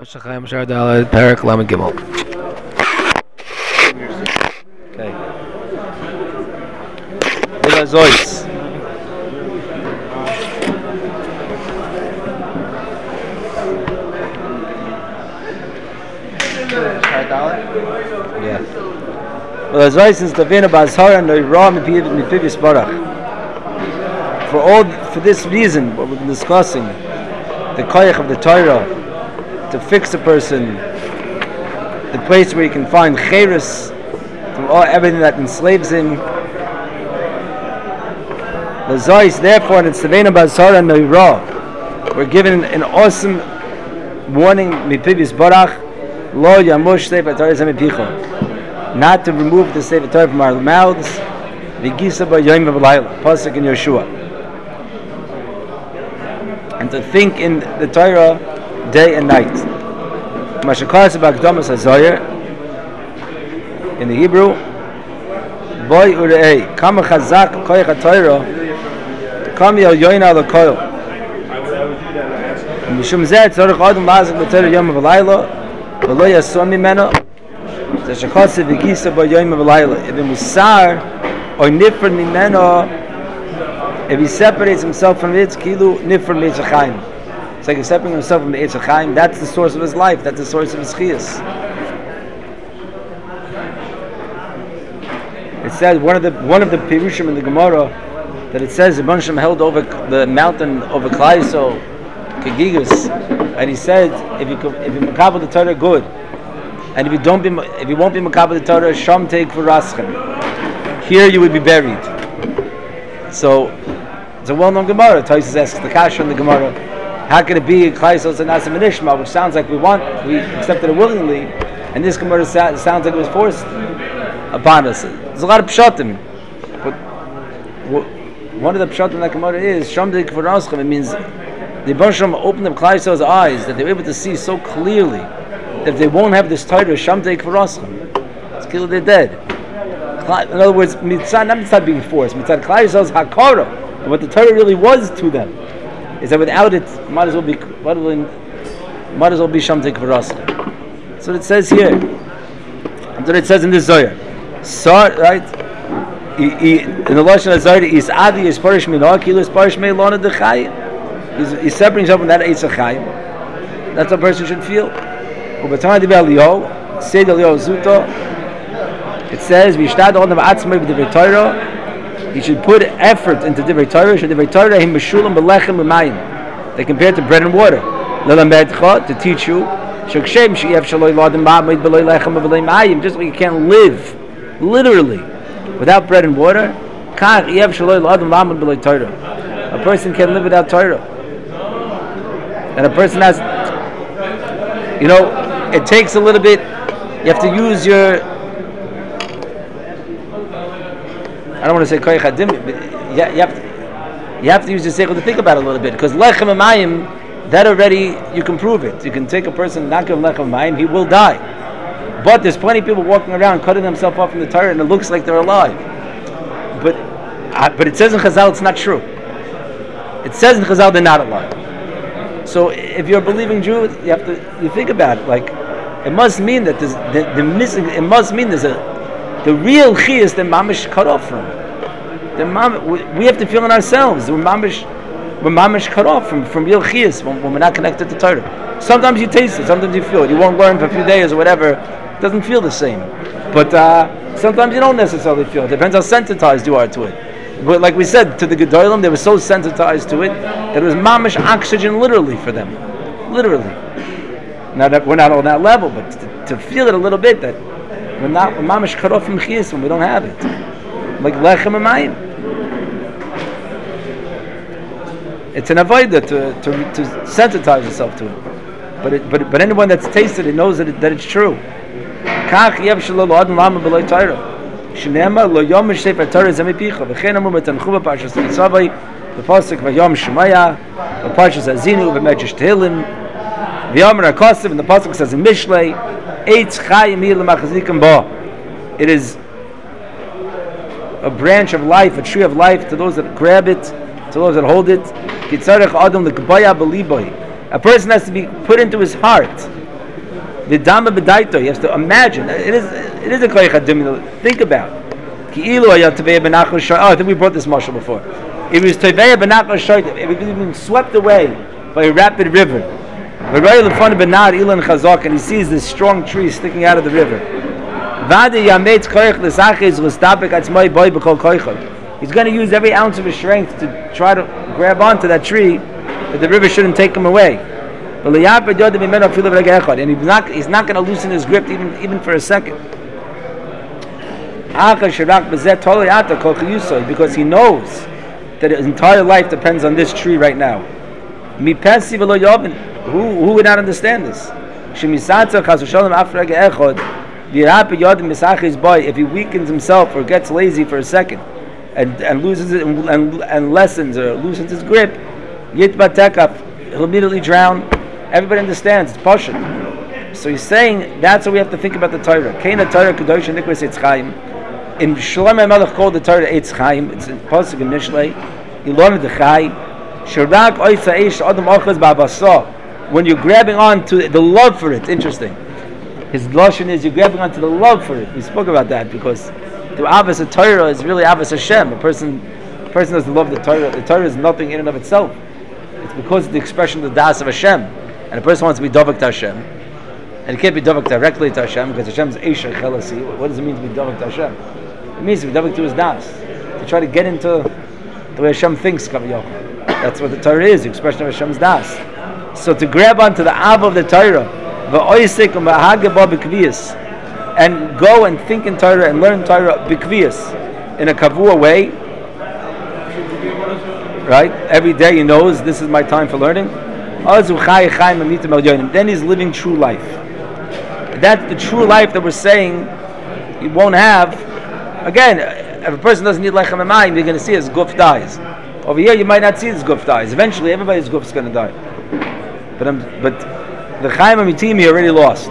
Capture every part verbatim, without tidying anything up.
Chaim Shar Daled Perak Lamed Gimel. Okay. Ila Zois. Yeah. Well, Zois is the Vina Bazhar and the Ra Mipivis Barach. For all, for this reason, what we've been discussing, the koyach of the Torah, to fix a person, the place where you can find cheres from all, everything that enslaves him. L'zois, therefore, in Tzavena Bazhara Noira, we're given an awesome warning, Mipivis Barach, Lo Yamush Sefer Torah Zemipicha, not to remove the Sefer Torah from our mouths, V'gisa B'yom V'layla, Pasuk in Yeshua, and to think in the Torah day and night. Mashakas B'Akdamas HaZoyer in the Hebrew, Boy Urei, Kama Chazak Koyach HaTorah, Kam Yal Yoina L'Koyel. Mishum Zeh Tzorich Adam Lazik B'Torah Yom V'Layla, V'lo Yasom Mimeno, Zashakas V'gisa B'Yom V'Layla. If he Musar or Nifr Mimeno, if he separates himself from it, Kilu Nifr Meizachayim. It's like he's separating himself from the Eitz HaChaim. That's the source of his life. That's the source of his chiyas. It says one of the one of the pirushim in the Gemara that it says the Bansham held over the mountain over Klai Yisrael, Kegigas, and he said if you if you makabel the Torah, good, and if you don't be if you won't be makabel the Torah, sham take for raschem. Here you would be buried. So it's a well-known Gemara. Tosfos asks the kasha in the Gemara. How can it be Klai Yisrael and Nasa Menishma, which sounds like we want, we accepted it willingly, and this Gemara sa- sounds like it was forced upon us. There's a lot of pshatim, but w- one of the pshatim in that Gemara is Shamdik for Raschem. It means the Rebbeinu Shalom opened up Klai Yisrael's eyes that they were able to see so clearly that if they won't have this Torah, Shamdik for Raschem, it's clearly they're dead. In other words, mitzad, not mitzad being forced, mitzad Klai Yisrael's hakara, and what the Torah really was to them, is that without it, might as well be, might as well, might as well be Shamtik V'Rascha. That's what it says here. That's what it says in this Zohar. So, right? He, he, in the Lashon HaZohar, is Adi is Parish Minah, Kilo is Parish Meilana Dechayim. He's, he's separating himself from that Eitz HaChaim. That's what a person should feel. U'B'Tanah Divrei Eliyahu, Seid Eliyahu Zuto, it says, V'Yishtad Odom Atzmei B'Divrei Torah. He should put effort into Divrei Torah. Should Divrei Torah him meshulam belechem u'mayim. They compare it to bread and water. Lelamedcha, to teach you. Shakshem sheyev shaloi ladim ma'amid b'loi lechem b'loi mayim. Just like you can't live, literally, without bread and water. Kach yev shaloi ladim ma'amid b'loi Torah. A person can't live without Torah. And a person has, you know, it takes a little bit. You have to use your, I don't want to say koyach hadim, but you have to, you have to use your seichel to think about it a little bit, because lechem amayim, that already you can prove it. You can take a person and not give him lechem amayim, he will die. But there's plenty of people walking around cutting themselves off from the Torah, and it looks like they're alive. But uh, but it says in Chazal it's not true. It says in Chazal they're not alive. So if you're a believing Jew, you have to you think about it. Like it must mean that there's the, the missing. It must mean there's a the real chiyas that mamish cut off from. The mam, we, we have to feel in ourselves. We're mamish, we're mamish cut off from, from real chiyas when, when we're not connected to Torah. Sometimes you taste it, sometimes you feel it. You won't learn for a few days or whatever. It doesn't feel the same. But uh, sometimes you don't necessarily feel it. Depends how sensitized you are to it. But like we said, to the Gedolim, they were so sensitized to it that it was mamish oxygen literally for them. Literally. Now that we're not on that level, but to, to feel it a little bit, that we're not we're mamish cut off from chiyas when we don't have it. Like lechem amayim. It's an avodah to, to to sensitize yourself to it. But it, but but anyone that's tasted it knows that it, that it's true. Kach yev shelo lo adam lama b'loi Torah. Shnema lo yom shefer Torah zemipicha. V'chein amu metanchu b'parshas Nitzavai, b'pasuk v'yom Shemaya, b'parshas Azinu, v'medrash Tehillim, v'yom Rakosiv, and the pasuk says in Mishlei, Eitz chayim hi l'machazikim ba. It is a branch of life, a tree of life to those that grab it, to those that hold it. A person has to be put into his heart The dama b'daito. You have to imagine. It is. It is a koyach adim. Think about. Ki'ilu ayat tevei benachos shoyt. Oh, I think we brought this mashal before. It was tevei benachos shoyt. It was being swept away by a rapid river. And he sees this strong tree sticking out of the river. He's going to use every ounce of his strength to try to grab onto that tree, but the river shouldn't take him away. And he's not, he's not going to loosen his grip even, even for a second. Because he knows that his entire life depends on this tree right now. Who, who would not understand this? If he weakens himself or gets lazy for a second and, and loses it and, and, and lessens or loosens his grip, he'll immediately drown. Everybody understands, it's Pashut. So he's saying that's what we have to think about the Torah. In Shlomo HaMelech called the Torah Eitz Chaim, it's in Pasuk in Mishlei, he learned the Chai. When you're grabbing on to the love for it, interesting. His lashon is you're grabbing onto the love for it. We spoke about that because the Avos of Torah is really Avos Hashem. A person, a person doesn't love the Torah. The Torah is nothing in and of itself. It's because of the expression of the Das of Hashem. And a person wants to be Dovak to Hashem. And he can't be Dovak directly to Hashem because Hashem's Eisha Chelasi. What does it mean to be Dovak to Hashem? It means to be Dovak to his Das. To try to get into the way Hashem thinks, Kaviyach. That's what the Torah is, the expression of Hashem's Das. So to grab onto the Av of the Torah, and go and think in Torah and learn Torah b'kviyas, in a kavua way, right? Every day he knows this is my time for learning. Then he's living true life. That's the true life that we're saying he won't have. Again, if a person doesn't need lechem and mayim, you're going to see his guf dies. Over here, you might not see his guf dies. Eventually, everybody's guf is going to die. But um, but the Chaim Amitim he already lost.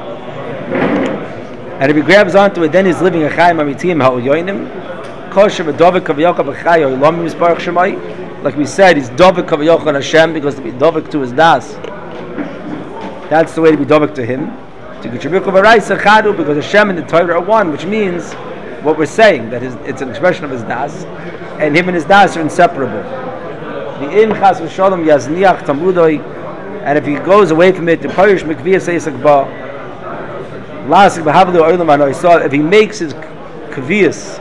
And if he grabs onto it, then he's living a Chaim Amitim ha'oyoinim. Kosher v'dovek kaviyokah b'chai ha'olam yisparach shemai. Like we said, he's dovek kaviyokah on Hashem because to be dovek to his das. That's the way to be dovek to him. To contribute v'raisa chadu because Hashem and the Torah are one, which means what we're saying that his, it's an expression of his das, and him and his das are inseparable. V'im chas v'sholom yazniach tamudoi. And if he goes away from it, the Parish Mikviyas Eisak Ba, Lasik Bahavlu Oilam Anoisal, if he makes his Kviyas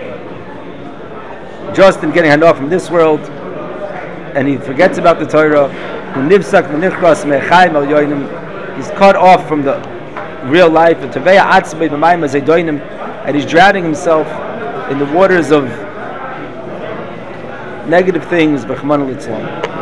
just in getting handoff from this world, and he forgets about the Torah, he's cut off from the real life, and he's drowning himself in the waters of negative things.